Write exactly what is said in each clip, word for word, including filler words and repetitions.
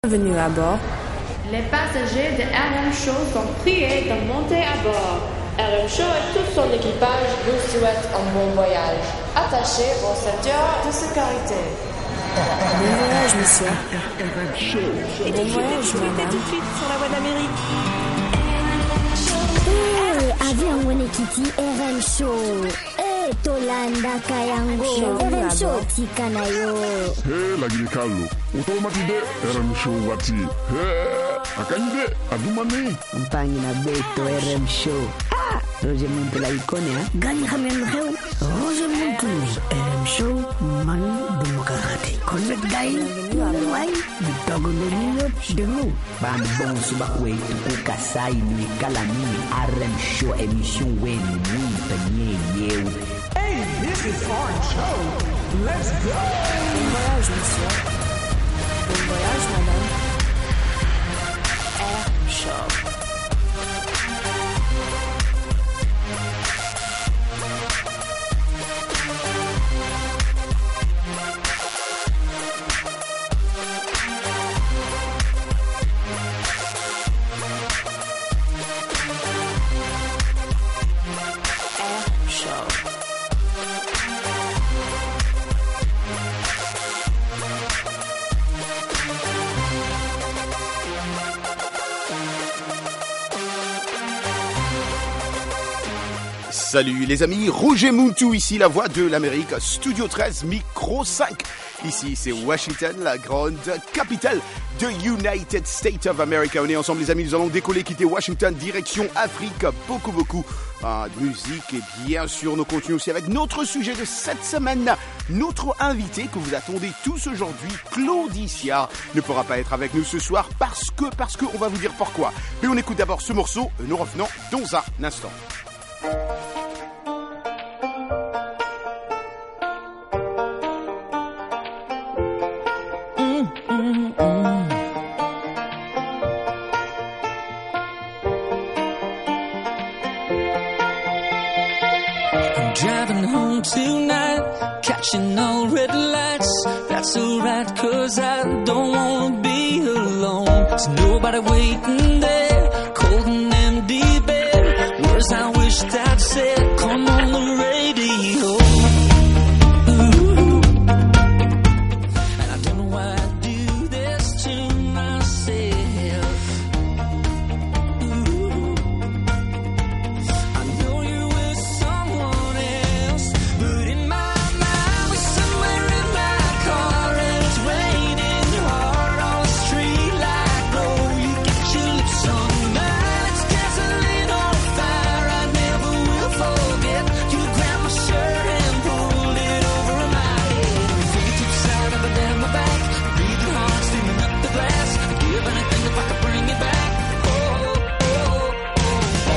Bienvenue à bord. Les passagers de R M Show sont priés de monter à bord. R M Show et tout son équipage vous souhaitent un bon voyage. Attachez vos ceintures de sécurité. Bon voyage, monsieur. R M Show. Bon voyage, madame. Tout de suite sur la voie d'Amérique. Eh, avion Wenekiti R M Show. Eh, Tolanda Kayango. R M Show tikanayo. Hey, lagi kalo. Utau mati de R M Show wati. Hey, akanye adumani. Mpangi na beto R M Show. Ah, Roger Muntu la ikone ha. Gani khamen kheu. Roger Muntu R M Show man demokrati. Connect guy. Why? The dog on the minute. The no. Ban bon subakwe tuku kasai ni kalami R M Show emission wen ni penye yeu. Hey, this is R M Show. Let's go. Bon voyage, monsieur. Bon voyage, madame. R M Show. Salut les amis, Roger Muntu ici, la voix de l'Amérique, Studio treize, micro cinq. Ici c'est Washington, la grande capitale de United States of America. On est ensemble les amis, nous allons décoller, quitter Washington, direction Afrique. Beaucoup beaucoup ah, de musique et bien sûr nous continuons aussi avec notre sujet de cette semaine. Notre invité que vous attendez tous aujourd'hui, Claudicia, ne pourra pas être avec nous ce soir parce que, parce que, on va vous dire pourquoi. Mais on écoute d'abord ce morceau, nous revenons dans un instant. Driving home tonight, catching all red lights. That's alright, cause I don't wanna be alone. There's nobody waiting there, cold and empty bed. Words I wished I'd said, come on the radio. Ooh. And I don't know why I do this to myself. Ooh. I know you're with someone else, but in my mind we're somewhere in my car and it's raining hard on the street like glow. You got your lips on mine, it's gasoline on fire. I never will forget. You grabbed my shirt and pulled it over my head. Fingertips out up and down my back, breathing hard, steaming up the glass. I'd give anything if I could bring it back. Oh, oh, oh,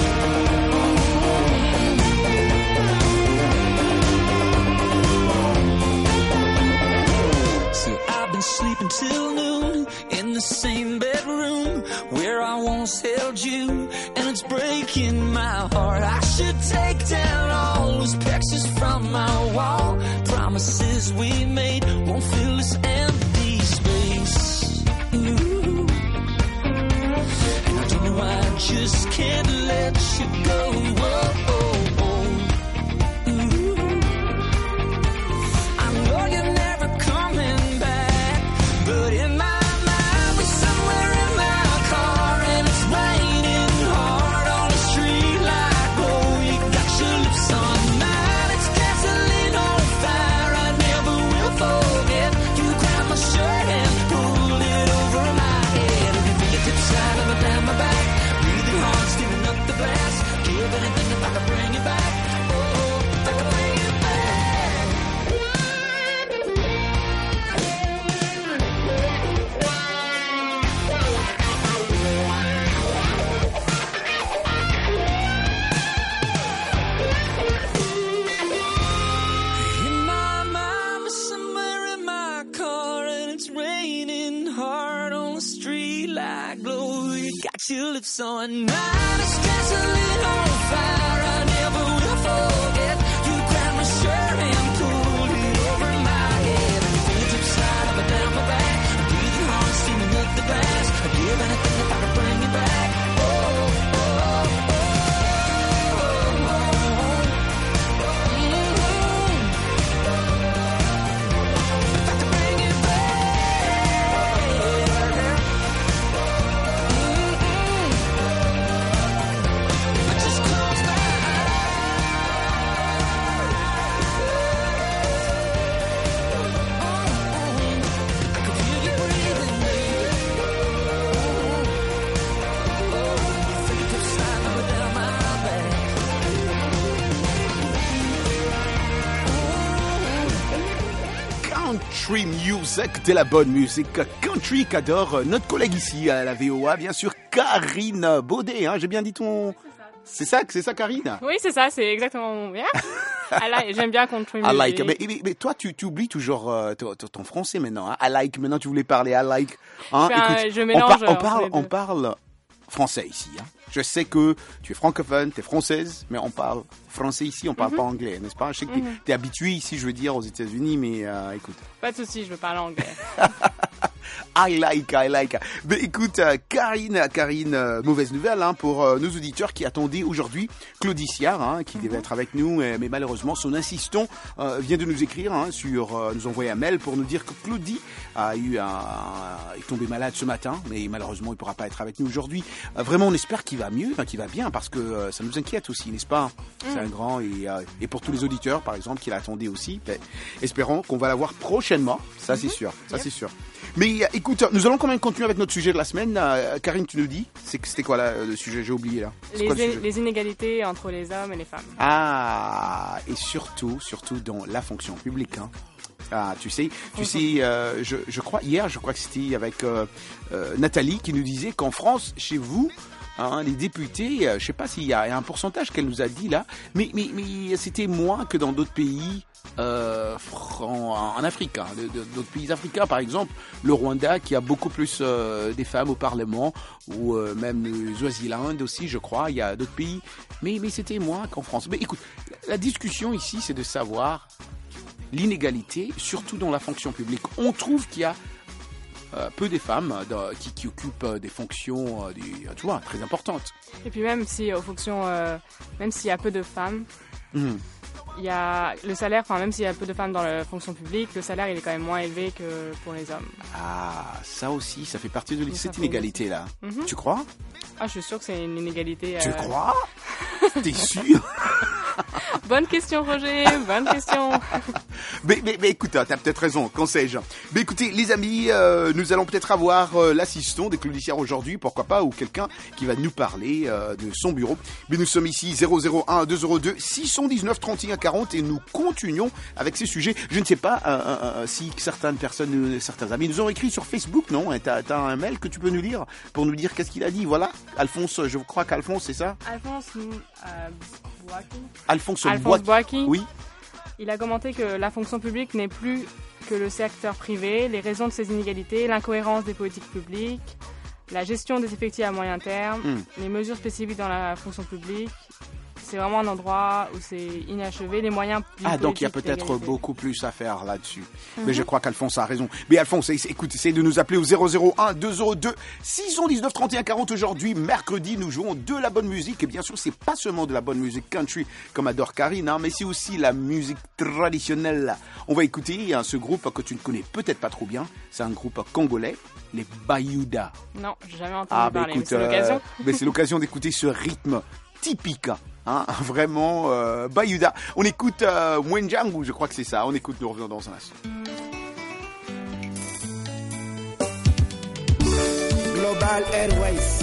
oh. See, I've been sleeping till noon in the same bedroom where I once held you, and it's breaking my heart. I should take down all those pictures from my wall. Promises we made won't fill this empty space. Ooh. And I don't know why I just can't let you go. Whoa, oh, oh. Ooh. I know you're never coming back, but in my mind we're somewhere in my car and it's raining hard on the street like glow. You got your lips on mine, it's gasoline on fire. I never will forget. You grabbed my shirt and pulled it over my head. Your fingertips right up and down my back, breathing hard, steaming up the glass. Give anything if I could bring it back. Oh, if I could bring it back. In my mind, we're somewhere in my car and it's raining hard on the street like glow. You got your lips on mine, it's gasoline on fire. I never will forget. You grabbed my shirt and pulled it over my head. Your fingertips slide up and down my back, breathing hard, steaming country music, de la bonne musique country qu'adore notre collègue ici à la V O A, bien sûr, Karine Baudet. Hein, j'ai bien dit ton... C'est ça, c'est ça, Karine? Oui, c'est ça, c'est exactement mon bien. I like, j'aime bien country music. I like. Mais, mais, mais toi, tu, tu oublies toujours euh, ton, ton français maintenant. Hein? I like. Maintenant, tu voulais parler. I like. Hein? Je, un, Écoute, je mélange. On, par, on parle, on parle français ici. Hein? Je sais que tu es francophone, tu es française, mais on parle français ici, on parle mm-hmm. pas anglais, n'est-ce pas? Je sais que mm-hmm. tu es habitué ici, je veux dire, aux États-Unis, mais euh, écoute. Pas de souci, je veux parler anglais. I like, I like. Mais écoute, euh, Karine, Karine, euh, mauvaise nouvelle hein, pour euh, nos auditeurs qui attendaient aujourd'hui Claudie Siard, hein, qui mm-hmm. devait être avec nous, euh, mais malheureusement son assistant euh, vient de nous écrire, hein, sur, euh, nous envoyer un mail pour nous dire que Claudie a eu un, un, est tombé malade ce matin, mais malheureusement il pourra pas être avec nous aujourd'hui. Euh, vraiment, on espère qu'il va mieux, hein, qu'il va bien, parce que euh, ça nous inquiète aussi, n'est-ce pas? Mm. C'est un grand et, euh, et pour tous les auditeurs, par exemple, qui l'attendaient aussi, ben, espérons qu'on va la voir prochainement. Ça, mm-hmm. c'est sûr. Ça, yep. c'est sûr. Mais euh, écoute, nous allons quand même continuer avec notre sujet de la semaine. Euh, Karine, tu nous dis, c'est, c'était quoi là, le sujet? J'ai oublié là. Les, quoi, é- les inégalités entre les hommes et les femmes. Ah, et surtout, surtout dans la fonction publique. Hein. Ah, tu sais, tu sais, euh, je, je crois hier, je crois que c'était avec euh, euh, Nathalie qui nous disait qu'en France, chez vous, hein, les députés, euh, je sais pas s'il y a un pourcentage qu'elle nous a dit là, mais mais mais c'était moins que dans d'autres pays. Euh, en, en Afrique, hein, de, de, d'autres pays africains, par exemple le Rwanda qui a beaucoup plus euh, des femmes au Parlement, ou euh, même le Swaziland aussi, je crois. Il y a d'autres pays, mais mais c'était moins qu'en France. Mais écoute, la discussion ici, c'est de savoir l'inégalité, surtout dans la fonction publique. On trouve qu'il y a euh, peu des femmes euh, qui, qui occupent euh, des fonctions, euh, des, tu vois, très importantes. Et puis même si aux fonctions, euh, même s'il y a peu de femmes. Mmh. Il y a le salaire, enfin même s'il y a peu de femmes dans la fonction publique, le salaire il est quand même moins élevé que pour les hommes. Ah, ça aussi, ça fait partie de Donc, cette inégalité-là. Mm-hmm. Tu crois? Ah, je suis sûre que c'est une inégalité. Tu euh... crois? T'es sûr? Bonne question, Roger, bonne question. mais, mais, mais écoute, t'as peut-être raison, qu'en sais-je. Mais écoutez, les amis, euh, nous allons peut-être avoir euh, l'assistant des Claudie Siard aujourd'hui, pourquoi pas, ou quelqu'un qui va nous parler euh, de son bureau. Mais nous sommes ici, zéro zéro un deux zéro deux six cent dix-neuf trente et un quarante, et nous continuons avec ces sujets. Je ne sais pas euh, euh, si certaines personnes, euh, certains amis nous ont écrit sur Facebook, non? T'as, t'as un mail que tu peux nous lire pour nous dire qu'est-ce qu'il a dit, voilà. Alphonse, je crois qu'Alphonse, c'est ça? Alphonse euh, Boaki. Alphonse, Alphonse Boaki. Oui. Il a commenté que la fonction publique n'est plus que le secteur privé, les raisons de ces inégalités, l'incohérence des politiques publiques, la gestion des effectifs à moyen terme, mm. les mesures spécifiques dans la fonction publique. C'est vraiment un endroit où c'est inachevé, les moyens... Ah, donc il y a peut-être beaucoup plus à faire là-dessus. Mm-hmm. Mais je crois qu'Alphonse a raison. Mais Alphonse, écoute, essaye de nous appeler au zéro zéro un deux zéro deux six cent dix-neuf trente et un quarante. Aujourd'hui, mercredi, nous jouons de la bonne musique. Et bien sûr, c'est pas seulement de la bonne musique country, comme adore Karine, hein, mais c'est aussi la musique traditionnelle. On va écouter hein, ce groupe que tu ne connais peut-être pas trop bien. C'est un groupe congolais, les Bayouda. Non, j'ai jamais entendu ah, parler, écoute, mais c'est l'occasion. Euh, mais c'est l'occasion d'écouter ce rythme typique. Hein, vraiment, euh, Bayouda. On écoute euh, Mwenjangu, je crois que c'est ça. On écoute, nous revenons dans un instant. Global Airways.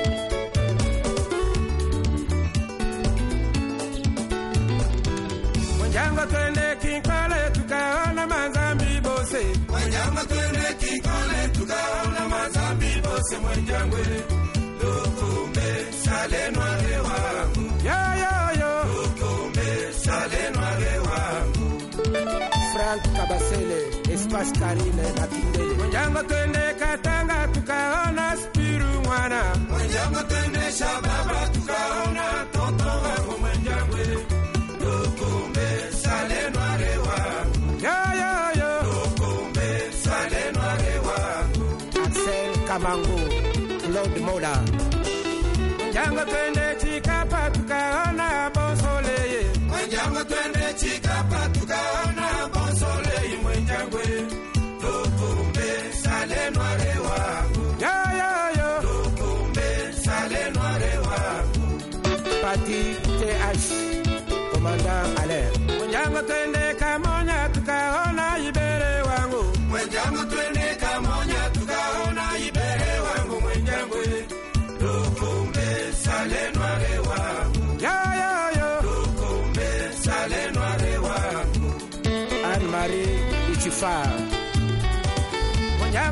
Mwenjangu twende kinkole tukaona mazambi bose. Mwenjangu twende kinkole tukaona mazambi bose. Mwenjangu lukumbe sale noire wangu. Yo, yo, yo. Lukumbe sale noire wangu. Frank Kabasele, Espace Karine na Kindele. Mwenjangu twende Katanga tukaona Spiru mwana. Mwenjangu twende Shababa tukaona Toto wangu mwenjangu. Lukumbe sale noire wangu. Yo, yo, yo. Lukumbe sale noire wangu. Axel Kamango, Claude Moda. Mwenjangu twende Chikapa tukaona Bonsoleye. Mwenjangu twende Chikapa tukaona Bonsoleye mwenjangu. Lukumbe sale noire wangu. Yo, yo, yo. Lukumbe sale noire wangu. Pati T H, Commandant Alain. Mwenjangu twende Kamonya tukaona Ibere wangu. Mwenjangu twende Kamonya tukaona Ibere wangu mwenjangu. Lukumbe sale noire wangu. Yo, yo, yo. Lukumbe sale noire wangu. Anne-Marie Ichifa,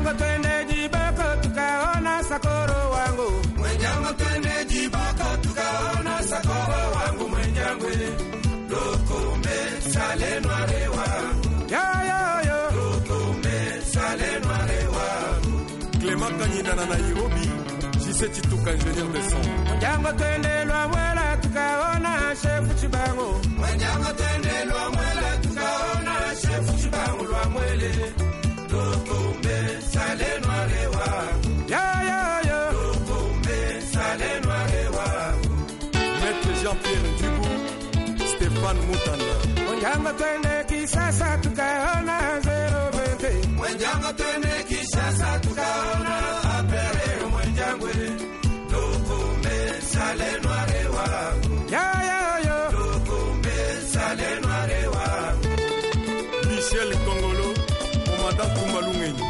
Mwenjango twende Jiboko tukaona sakoro wangu. Mwenjango twende Jiboko tukaona sakoro wangu mwenjangu. Lokombe sale noire wangu. Yo yo yo. Lokombe sale noire wangu. Clément Kanyina na Nairobi, Jise Chituka ingénieur de son. Mwenjango twende lwa mwela tukaona chef Chibango. Mwenjango twende lwa mwela tukaona chef Chibango lwa mwele. Lokombe sale noire wangu. Yo yo yo. Lokombe sale noire wangu. Maître Jean-Pierre Ndibou, Stéphane Moutanda. Mwenjango twende Kisasa tukaona zero vente. Mwenjango twende Kisasa tukaona apere mwenjango. Lokombe sale noire wangu. Yo yo yo. Lokombe sale noire wangu. Michel Kongolo, commandant Kumalungenyi.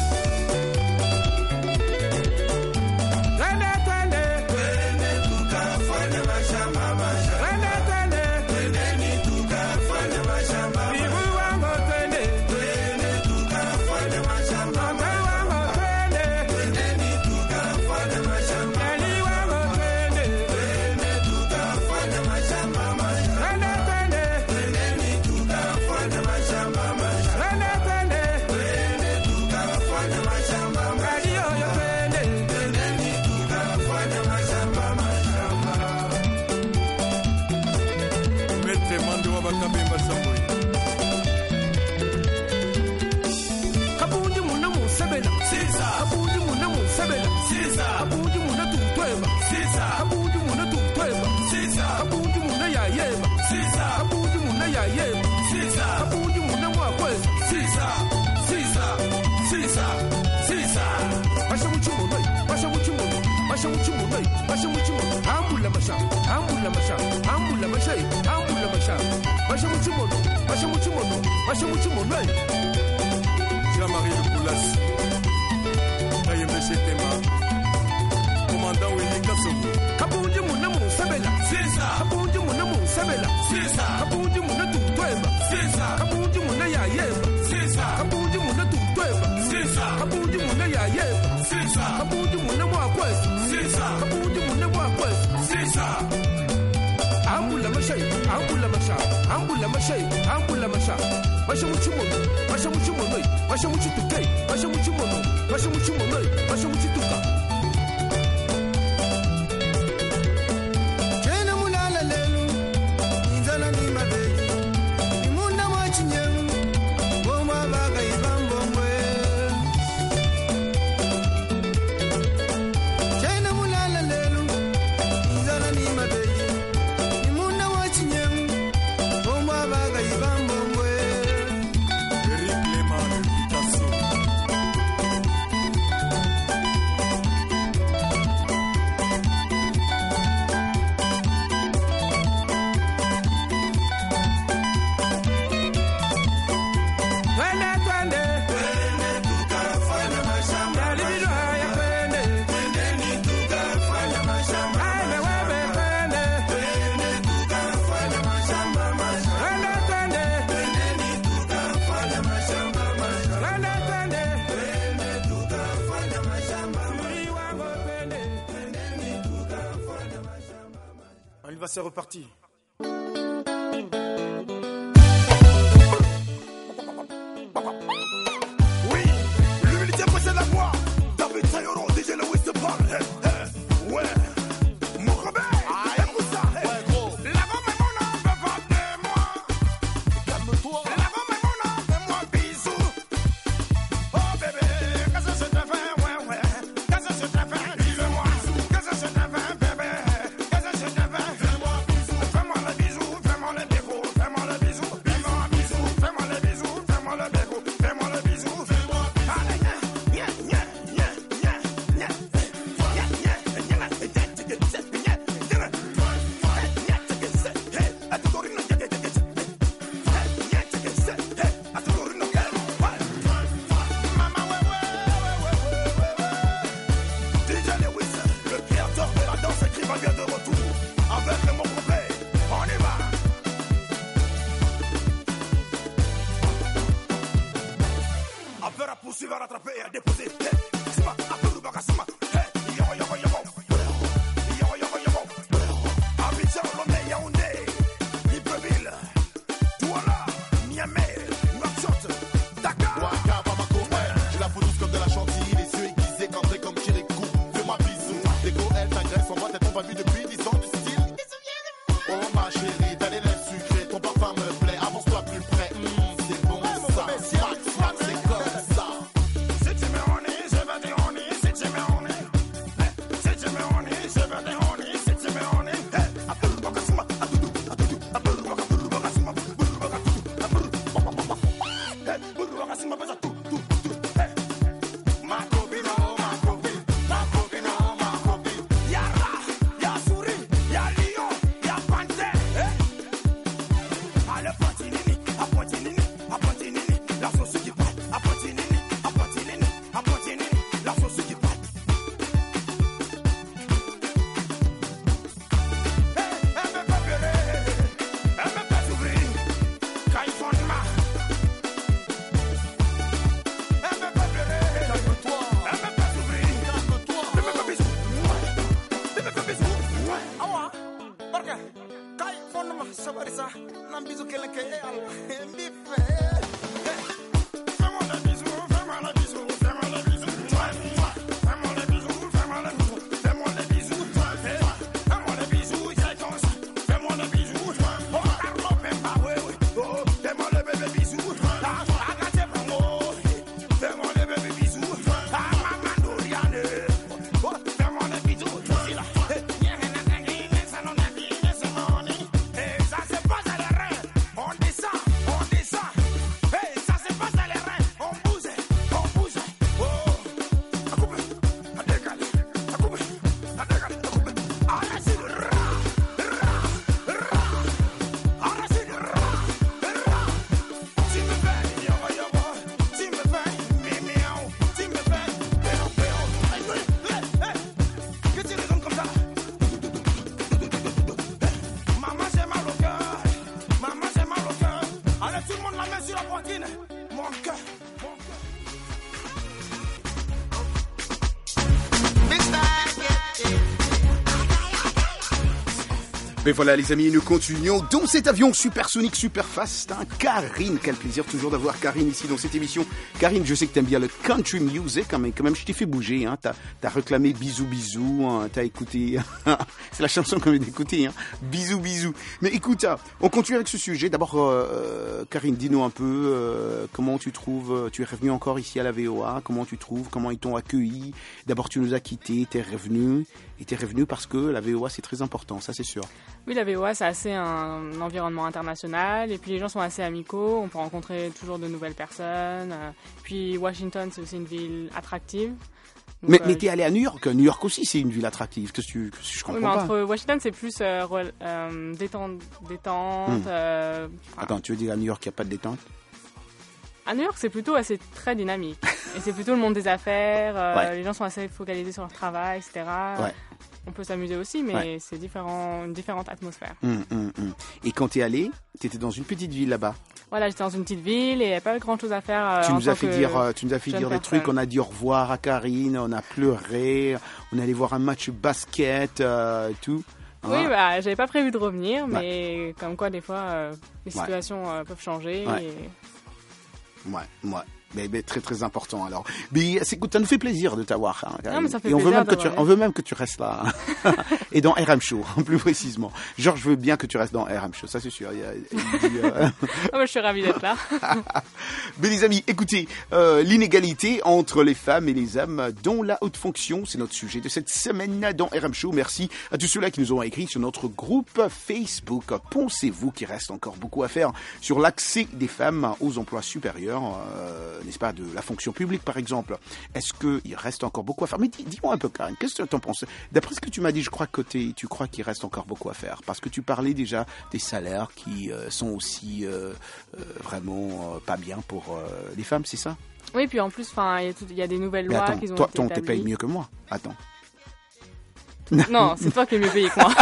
Twende twende. Twende tukafanya mashamba mashamba. Twende twende. Twende ni tukafanya mashamba. Bibu wangu twende. Twende tukafanya mashamba. Mama wangu twende. Twende ni tukafanya mashamba. Nani wangu twende. Twende tukafanya mashamba mashamba. Twende twende. Twende ni tukafanya mashamba mashamba. Twende twende. Twende tukafanya mashamba. Radio yo twende. Twende ni tukafanya mashamba mashamba. Maître Mando Wabakabemba Samboy. Kabundi muna musebela. Sisa. Kabundi muna musebela. Sisa. Kabundi muna tutweba. Sisa. Kabundi muna tutweba. Sisa. Kabundi muna yayeba. Sisa. Kabundi muna yayeba. Sisa. Kabundi muna mwakweza. Sisa. Sisa. Sisa. Sisa. Basha muchumo noi. Basha muchumo noi. Basha muchumo noi. Basha muchumo. Ambula masha. Ambula masha. Ambula masha. Ambula masha. Basha muchumo noi. Basha muchumo noi. Basha muchumo noi. Jean-Marie Le Poulas, Kayembe Chetema, commandant Willy Kassogo. Kabundi muna musebela. Sisa. Kabundi muna musebela. Sisa. Kabundi muna tutweba. Sisa. Kabundi muna yayeba. Sisa. Kabundi muna tutweba. Sisa. Kabundi muna yayeba. Sisa. Kabundi muna mwakweza. Sisa. Kabundi muna mwakweza. Sisa. Ambula mashay. Ambula masha. Ambula mashay. Ambula masha. Basha muchumo. Basha muchumo noi. Basha muchutukai. Basha muchumo noi. Basha muchumo noi. Basha muchutuka. Chena mulala lelu, inzala ni mabeji. Imunda mwachinyemu, goma baga ibambomwe. Chena mulala lelu, inzala ni mabeji. Imunda mwachinyemu, goma baga ibambomwe. Eric Lehmann, Picasso. Twende twende. Twende tukafanya mashamba. Yalibilo haya twende. Twende ni tukafanya mashamba. Aime webe twende. Twende tukafanya mashamba mashamba. Twende twende. Twende ni tukafanya mashamba mashamba. Twende twende. Twende tukafanya mashamba. Turi wango twende. Twende ni tukafanya mashamba mashamba. Il va se repartir. Oui, l'humilité possède la voix. David Sayoro, D J Lewis te parle. Eh, eh, ouais, mon rebelle. Écoute ça. eh. La femme est mon âme, veut pas de moi. Calme-toi. La femme est mon âme, fais-moi bisou. Oh bébé, qu'est-ce que je te fais, ouais, ouais. Qu'est-ce que je te fais, dis-le-moi. Qu'est-ce que je te fais, bébé. Qu'est-ce que je te fais, fais-moi bisou. pas vu depuis dix ans du style. Oh ma chérie, t'as les lèvres sucrées, ton parfum me plaît, avance-toi plus près. Mmh, c'est bon ça, Max, Max, c'est comme ça. Si tu me honey, je veux des honey. Si tu me honey, eh, si tu me honey, je veux des honey. Si tu me honey, eh, apuru bakasima, atudu, atudu, apuru bakaturu bakasima, buru bakatudu, apuru, bakasima, eh, buru bakasima basa tu, tu, tu, eh. Ma copine, oh ma copine, ma copine, oh ma copine. Y'a rat, y'a souris, y'a lion, y'a panthère, eh. Allez, Pontinini, à Pontinini, à Pontinini, la sauce qui passe, à Pontinini, à Pontinini, à Pontinini, la sauce qui passe. Eh, elle me fait pleurer, elle me fait souffrir, quand ils font de mal. Elle me fait pleurer, calme-toi, elle me fait souffrir, calme-toi. Elle me fait bisous, elle me fait bisous. Ah ouais, parce que quand ils font de mal, ça va dire ça, n'en bisous qu'elle est qu'elle est à la biffe. Fais-moi des bisous, fais-moi des bisous, fais-moi des bisous. Fais-moi des bisous, fais-moi des bisous, fais-moi des bisous. Fais-moi des bisous, c'est comme ça. Fais-moi des bisous. Oh, Carlo, même pas, oui, oui. Oh, fais-moi des bébés bisous. Ah, Agathe, Pongo. Fais-moi des bébés bisous. Ah, Maman Doriane. Oh, fais-moi des bisous. C'est là. Eh, ça se passe à la reine. On descend, on descend. Hey, ça se passe à la reine. On bouge, on bouge. Oh, à couper, à décaler, à couper, à décaler, à couper. À la suite, ra, ra, ra. À la suite, ra, ra. Tu me fais, yo, yo, yo. Tu me fais, mi, miaou. Tu me fais, péo, péo. Hey, hey, hey. Que tu raisonnes comme ça? Maman, j'ai mal au cœur. Maman, j'ai mal au cœur. Allez, tout le monde la main sur la poitrine. Mon cœur, mon cœur. Mais voilà les amis, nous continuons dans cet avion supersonique, super fast. Hein. Karine, quel plaisir toujours d'avoir Karine ici dans cette émission. Karine, je sais que t'aimes bien le country music, hein, mais quand même je t'ai fait bouger. Hein. T'as, t'as réclamé bisous bisous, hein. T'as écouté, c'est la chanson qu'on vient d'écouter, hein. Bisous bisous. Mais écoute, hein, on continue avec ce sujet. D'abord, euh, Karine, dis-nous un peu euh, comment tu trouves, tu es revenu encore ici à la V O A, comment tu trouves, comment ils t'ont accueilli. D'abord tu nous as quittés, t'es revenu, et t'es revenu parce que la V O A c'est très important, ça c'est sûr. Oui, la V O A, c'est assez un environnement international. Et puis, les gens sont assez amicaux. On peut rencontrer toujours de nouvelles personnes. Euh, Puis, Washington, c'est aussi une ville attractive. Donc, Mais, euh, mais t'es allé à New York. New York aussi, c'est une ville attractive. Qu'est-ce que tu, qu'est-ce que je comprends oui, mais pas. entre Washington, c'est plus euh, rel- euh, détente. détente Hmm. euh, enfin, Attends, tu veux dire à New York, il n'y a pas de détente? à New York, c'est plutôt assez très dynamique. Et c'est plutôt le monde des affaires. euh, Ouais. Les gens sont assez focalisés sur leur travail, et cetera. Ouais. On peut s'amuser aussi, mais Ouais. c'est différent, une différente atmosphère. Hum, hum, hum. Et quand t'es allé, t'étais dans une petite ville là-bas. Voilà, j'étais dans une petite ville et il n'y avait pas grand-chose à faire. euh, tu en nous as tant fait que dire, euh, tu nous as fait jeune dire des personne. trucs. On a dit au revoir à Karine. On a pleuré. On est allé voir un match basket, euh, et tout. Oui, Hein. bah, j'avais pas prévu de revenir, mais comme quoi, des fois, euh, les Ouais. situations euh, peuvent changer. Ouais. et- Ouais, ouais. Mais, mais très très important alors. Mais c'est, écoute, ça nous fait plaisir de t'avoir. Hein, Non, mais ça fait et on veut plaisir même que tu, d'avoir on veut même que tu restes là. Et dans R M Show, plus précisément. Georges veut bien que tu restes dans R M Show, ça c'est sûr. Il, y a- il dit, euh, Ah, bah, je suis ravie d'être là. Mais les amis, écoutez, euh, l'inégalité entre les femmes et les hommes dans la haute fonction, c'est notre sujet de cette semaine dans R M Show. Merci à tous ceux-là qui nous ont écrit sur notre groupe Facebook. Pensez-vous qu'il reste encore beaucoup à faire sur l'accès des femmes aux emplois supérieurs, euh, n'est-ce pas, de la fonction publique par exemple? Est-ce qu'il reste encore beaucoup à faire? Mais dis, dis-moi un peu, Karine, qu'est-ce que tu en penses? D'après ce que tu m'as dit, je crois que t'es- tu crois qu'il reste encore beaucoup à faire, parce que tu parlais déjà des salaires qui euh, sont aussi euh, euh, vraiment euh, pas bien pour euh, les femmes, c'est ça? Oui, puis en plus, enfin, il y a tout- il y a des nouvelles Mais lois attends, qui ont toi, été toi, on te paye établies. mieux que moi. Attends. Non, c'est toi qui es mieux payé que moi.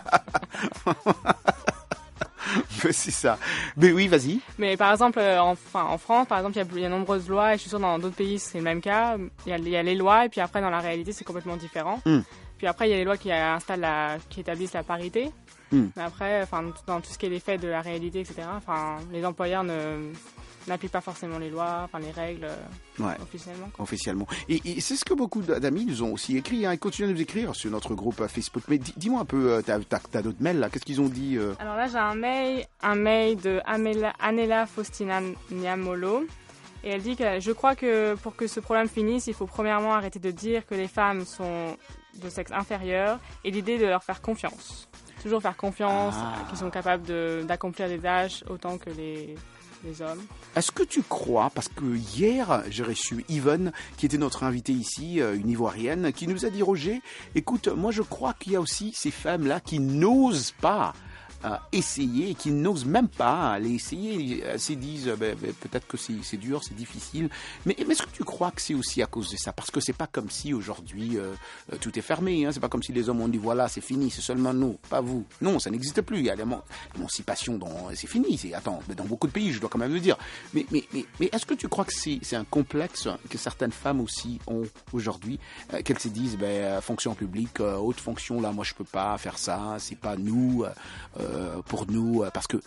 C'est ça. Mais oui, vas-y. Mais par exemple, euh, en, enfin, en France, par exemple, il y a- il y, a de nombreuses lois, et je suis sûre dans d'autres pays c'est le même cas. Il y, a, il y a les lois, et puis après, dans la réalité, c'est complètement différent. Mm. Puis après, il y a les lois qui installent la, qui établissent la parité. Mm. Mais après, enfin, dans tout ce qui est les faits de la réalité, et cetera, enfin, les employeurs ne, n'appliquent pas forcément les lois, enfin les règles euh, Ouais. officiellement. quoi. Officiellement. Et, et c'est ce que beaucoup d'amis nous ont aussi écrit. Hein. Ils continuent à nous écrire sur notre groupe euh, Facebook. Mais dis- dis-moi un peu, euh, t'as, t'as, t'as d'autres mails là. Qu'est-ce qu'ils ont dit euh Alors là, j'ai un mail, un mail de Amela, Anela Faustina Niamolo. Et elle dit que je crois que pour que ce problème finisse, il faut premièrement arrêter de dire que les femmes sont de sexe inférieur et l'idée de leur faire confiance. Toujours faire confiance, Ah. qu'ils sont capables de, d'accomplir des tâches autant que les, les hommes. Est-ce que tu crois, parce que hier, j'ai reçu Yvonne, qui était notre invitée ici, euh, une Ivoirienne, qui nous a dit, Roger, écoute, moi je crois qu'il y a aussi ces femmes-là qui n'osent pas euh, essayer, qui n'osent même pas aller essayer. Elles se disent, euh, ben, ben, peut-être que c'est, c'est dur, c'est difficile. Mais, mais est-ce que tu crois que c'est aussi à cause de ça? Parce que c'est pas comme si aujourd'hui euh, euh, tout est fermé. Hein. C'est pas comme si les hommes ont dit, voilà, c'est fini, c'est seulement nous, pas vous. Non, ça n'existe plus. Il y a l'éman- l'émancipation, dans... c'est fini. C'est... Attends, mais dans beaucoup de pays, je dois quand même le dire. Mais, mais, mais, mais est-ce que tu crois que c'est, c'est un complexe que certaines femmes aussi ont aujourd'hui, euh, qu'elles se disent, ben, euh, fonction publique, euh, haute fonction, là, moi, je peux pas faire ça, c'est pas nous, euh, euh, pour nous, euh, parce que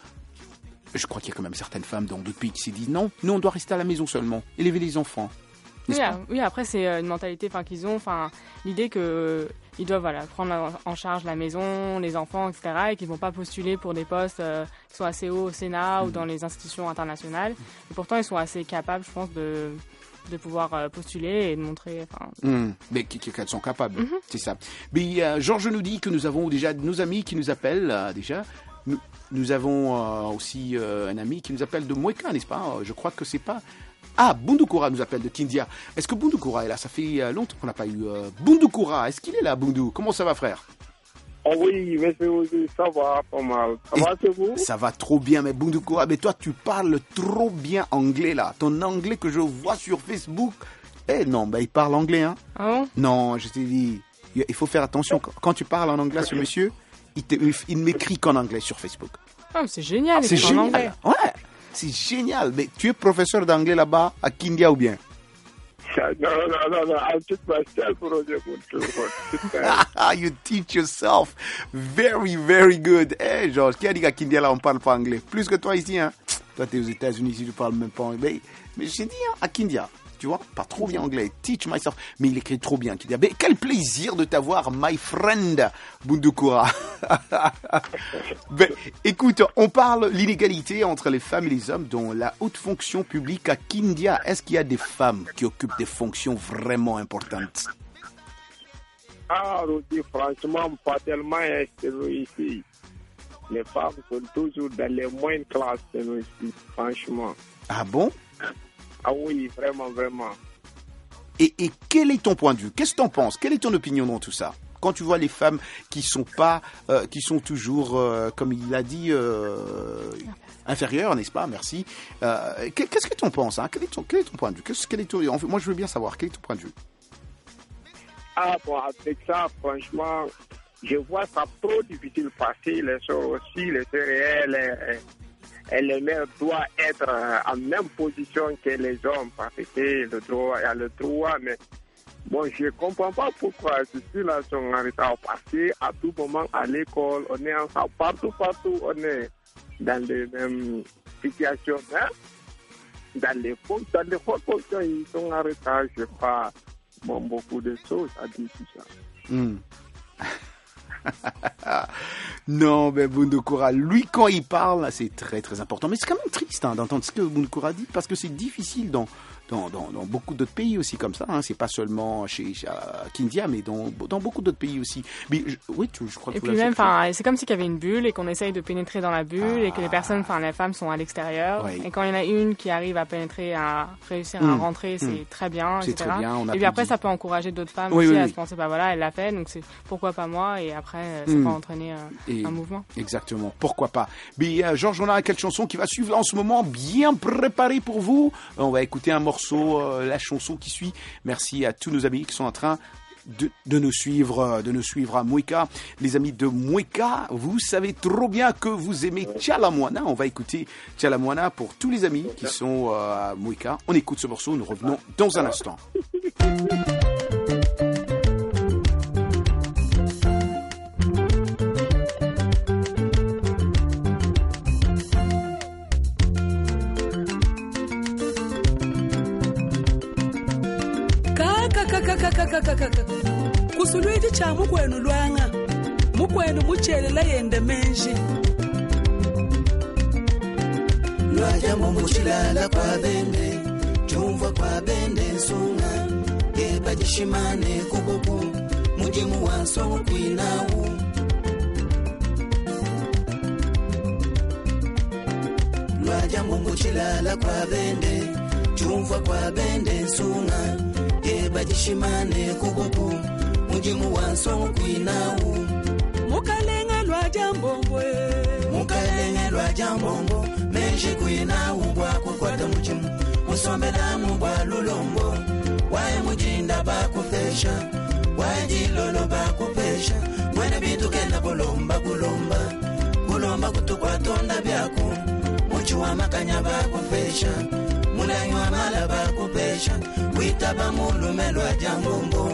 je crois qu'il y a quand même certaines femmes dans d'autres pays qui se disent, non, nous, on doit rester à la maison seulement, élever les enfants. Oui, N'est-ce pas? ah, oui, après, c'est euh, une mentalité enfin, qu'ils ont, enfin, l'idée qu'ils euh, doivent voilà, prendre en- en charge la maison, les enfants, et cetera, et qu'ils ne vont pas postuler pour des postes euh, qui sont assez hauts au Sénat ou dans les institutions internationales. Et pourtant, ils sont assez capables, je pense, de, de pouvoir euh, postuler et de montrer... enfin, Mmh, mais qui- qui- qu'elles sont capables, Mhm. c'est ça. Mais euh, Georges nous dit que nous avons déjà nos amis qui nous appellent, euh, déjà. Nous, nous avons euh, aussi euh, un ami qui nous appelle de Mweka, n'est-ce pas? Euh, Je crois que c'est pas... Ah, Bundukura nous appelle de Kindia. Est-ce que Bundukura est là? Ça fait euh, longtemps qu'on n'a pas eu... Euh... Bundukura, est-ce qu'il est là, Bundu? Comment ça va, frère? Oh oui, merci aussi, ça va pas mal. Ça Et- va chez vous? Ça va trop bien, mais Bundukura, mais toi, tu parles trop bien anglais, là. Ton anglais que je vois sur Facebook... Eh non, bah, il parle anglais, hein? Ah bon? Non, je t'ai dit, il faut faire attention. Quand- Quand tu parles en anglais à ce monsieur, il, te- il ne m'écrit qu'en anglais sur Facebook. Ah, mais c'est génial, C'est écrire en anglais. génial. Ouais, c'est génial. Mais tu es professeur d'anglais là-bas, à Kindia ou bien? No, no, no, no, I'll teach myself, Roger. Ah, you teach yourself. Very, very good. Eh, Georges, qui a dit qu'à Kindia, là, on parle pas anglais? Plus que toi ici, hein? Toi, tu es aux États-Unis, ici, tu parles même pas anglais. Mais, mais j'ai dit, hein, à Kindia, tu vois, pas trop bien anglais. Teach myself. Mais il écrit trop bien, Kindia. Mais quel plaisir de t'avoir, my friend, Bundukura. Ben, écoute, on parle l'inégalité entre les femmes et les hommes dans la haute fonction publique à Kindia. Est-ce qu'il y a des femmes qui occupent des fonctions vraiment importantes? Ah, Roger, franchement, pas tellement extérieur ici. Les femmes sont toujours dans les moyennes classes de nous ici, franchement. Ah bon? Ah oui, vraiment, vraiment. Et, et quel est ton point de vue? Qu'est-ce que tu en penses? Quelle est ton opinion dans tout ça? Quand tu vois les femmes qui sont pas, euh, qui sont toujours, euh, comme il l'a dit, euh, inférieures, n'est-ce pas? Merci. Euh, qu'est- qu'est-ce que tu en penses, hein? Quel est ton, quel est ton point de vue? Qu'est-ce, quel est ton, en fait, moi, je veux bien savoir. Quel est ton point de vue? Ah bon, avec ça, franchement, je vois ça trop difficile de passer. Les choses aussi, les réels, et les mères doivent être euh, en même position que les hommes parce que le droit, il y a le droit, mais bon, je ne comprends pas pourquoi ceux là sont en retard parce qu'à tout moment à l'école, on est ensemble, partout, partout, on est dans les mêmes situations, hein? Dans les fonds, dans les hautes fonctions, ils sont en retard, je sais pas, bon, beaucoup de choses à dire tout ça. Hmm. Non, mais Bundukura, lui, quand il parle, c'est très très important. Mais c'est quand même triste hein, d'entendre ce que Bundukura dit, parce que c'est difficile dans, dans, dans, dans beaucoup d'autres pays aussi comme ça. Hein. C'est pas seulement chez, chez à Kindia, mais dans, dans beaucoup d'autres pays aussi. Mais je, oui, tu, je crois que Et vous puis l'avez même, fait. enfin, c'est comme si qu'il y avait une bulle et qu'on essaye de pénétrer dans la bulle et que les personnes, enfin, les femmes sont à l'extérieur. Oui. Et quand il y en a une qui arrive à pénétrer, à réussir à Mm. rentrer, c'est Mm. très bien, C'est et cetera. très bien, on et puis applaudit. après, ça peut encourager d'autres femmes Oui, aussi oui, à oui. se penser, bah voilà, elle l'a fait, donc c'est pourquoi pas moi. Et après, euh, ça Mm. peut entraîner euh, Et- un mouvement. Exactement, pourquoi pas. Mais euh, Georges, on a quelle chanson qui va suivre là en ce moment, bien préparée pour vous. Euh, On va écouter un morceau, euh, la chanson qui suit. Merci à tous nos amis qui sont en train de, de nous suivre, euh, de nous suivre à Mweka. Les amis de Mweka, vous savez trop bien que vous aimez Tchalamwana. On va écouter Tchalamwana pour tous les amis qui sont euh, à Mweka. On écoute ce morceau, nous revenons dans un instant. kakakaka kusulwiti cha mukwenu lwanga mukwenu muchelela yende menji lwajambo muchilala kwa bende chumva kwa bende nsunga gebajishimane kubuku mujimu wanso kwinawu lwajambo muchilala kwa bende chumva kwa bende nsunga gebajishimane kubuku mujimu wanso kwinawu mukalenga lwajambongwe mukalenga lwajambongo menji kwinawu bwakukwata mujimu musombelamu bwa lulombo waye mujinda bakufesha waye jilolo bakufesha mwene bitu kenda kulomba kulomba kulomba kutukwatonda byako muchuwa makanya bakufesha mulanywa mala bakufesha witaba mulume lwa jambombo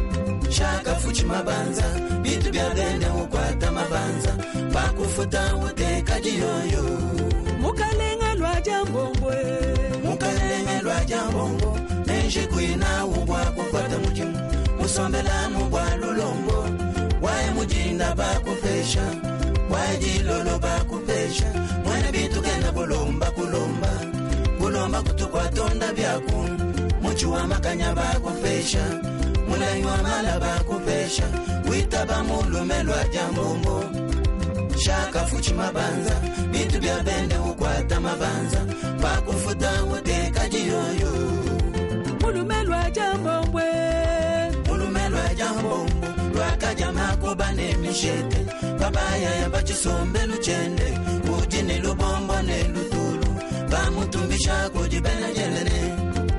shaka fuchi mabanza bitu bya bende ukwata mabanza bakufuta uteka jiyoyo mukalenga lwa jambongwe mukalenga lwa jambongo menji kwina ubwa kukwata mujimu musombelamu bwa lulombo waye mujinda bakufesha waye jilolo bakufesha mwene bitu kenda kulomba kulomba kulomba kutukwatonda byako muchuwa makanya bakufesha mulanywa mala bakufesha witaba mulume lwa jambombo shaka fuchi mabanza bitu bya bende ukwata mabanza bakufuta uteka jiyoyo mulume lwa jambombwe mulume lwa jambombo lwakaja makoba nemishete babaya yabachisombe luchende ujini lubombo ne lutulu bamutumbisha kujibena jelene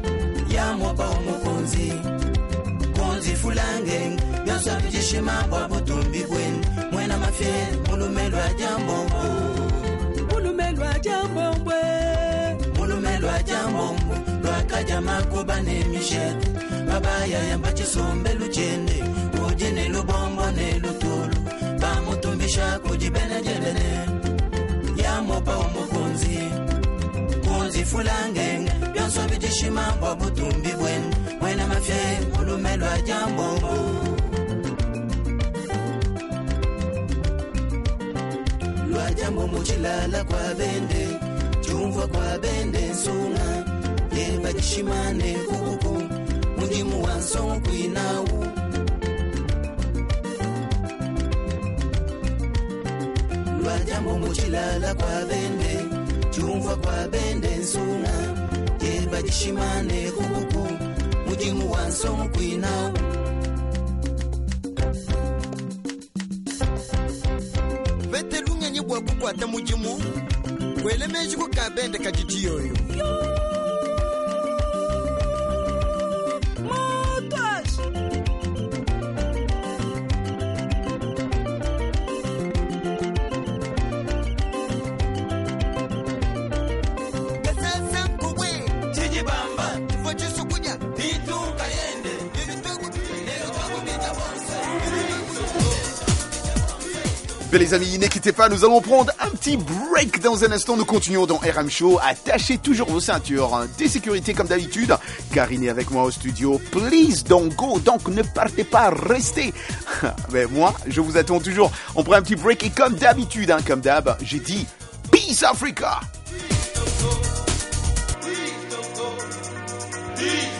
yamopa umukunzi kunzi fulange byonsa bijishima bwa butumbi bweni mwena mafye mulume lwa jambombo mulume lwa jambombwe mulume lwa jambombo lwakaja makoba nemishete babaya yambachisombe luchende ujini lubombo ne lutulu bamutumbisha kujibena jelene yamopa umukunzi kunzi fulange byonsa bijishima bwa butumbi bweni mwena mafye mulume lwa jambombo lwa jambo muchilala kwa bende chumva kwa bende nsunga yebajishimane kubuku mujimu wanso kwinawu lwa jambo muchilala kwa bende chumva kwa bende nsunga yebajishimane kubuku mujimu wanso kwinawu vete lungenye bwa kukwata mujimu kwelemeji kukabende kajitiyoyo Les amis, ne quittez pas, nous allons prendre un petit break dans un instant. Nous continuons dans R M Show. Attachez toujours vos ceintures de sécurité comme d'habitude. Karine est avec moi au studio. Please don't go. Donc ne partez pas, restez. Mais moi, je vous attends toujours. On prend un petit break et comme d'habitude, hein, comme d'hab, j'ai dit Peace Africa. Please don't go. Please don't go. Please.